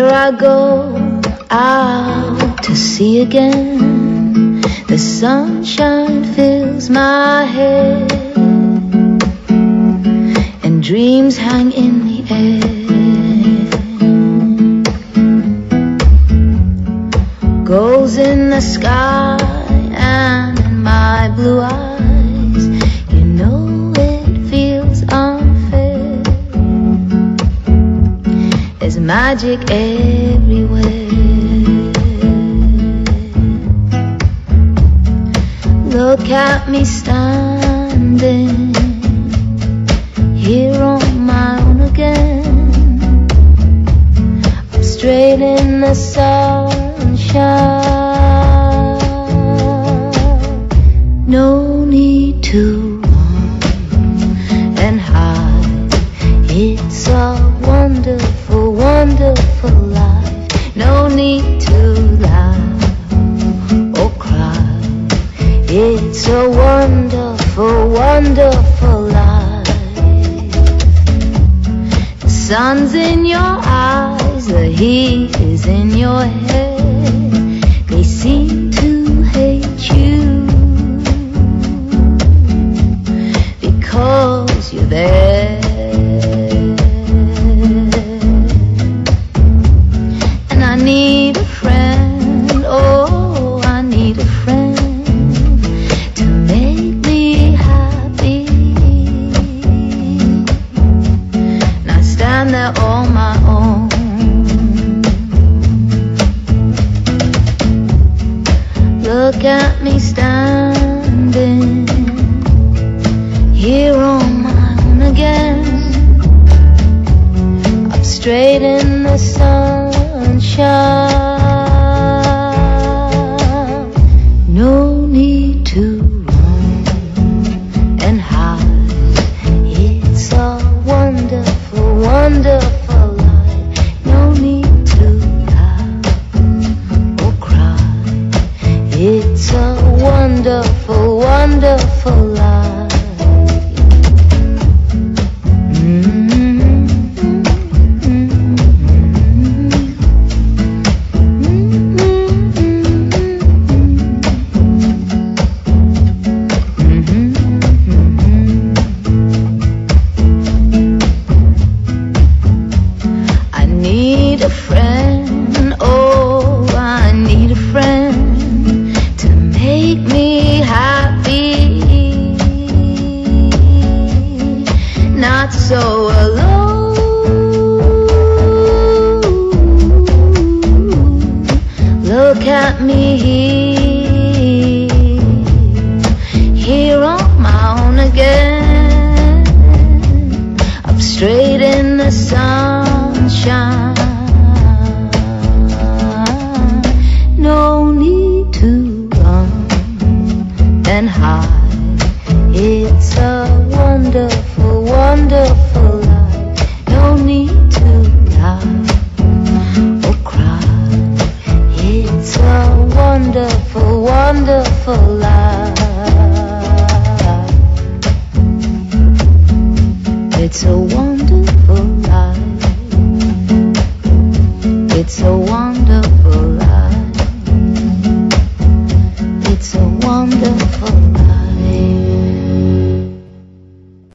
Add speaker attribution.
Speaker 1: Here I go out to sea again. The sunshine fills my head, and dreams hang in the air. Goals in the sky and in my blue eyes, you know it feels unfair. There's magic everywhere. Look at me standing here on my own again. I'm straight in the sunshine. No need to run and hide. It's a wonderful, wonderful life. No need to laugh or cry. It's a wonderful, wonderful life. The sun's in your eyes, the heat is in your head. They seem to hate you because you're there. And I need a friend, oh, I need a friend to make me happy. And I stand there on my own. Look at me standing here on my own again. Up straight in the sunshine. No need to run and hide. It's a wonderful, wonderful life. No need to laugh or cry. It's a wonderful, wonderful life. It's a wonderful life. It's a wonderful